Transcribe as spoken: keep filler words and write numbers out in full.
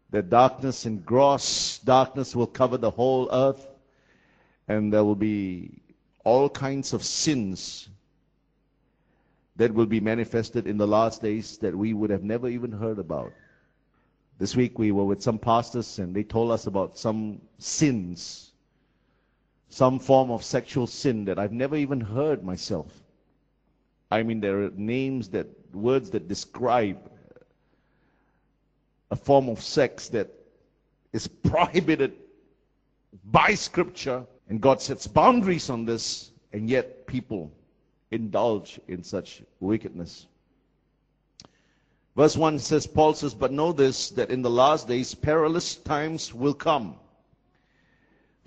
that darkness and gross darkness will cover the whole earth, and there will be all kinds of sins that will be manifested in the last days that we would have never even heard about. This week we were with some pastors and they told us about some sins, some form of sexual sin that I've never even heard myself. I mean, there are names, that words that describe a form of sex that is prohibited by Scripture, and God sets boundaries on this, and yet people indulge in such wickedness. Verse one says, Paul says, but know this, that in the last days perilous times will come.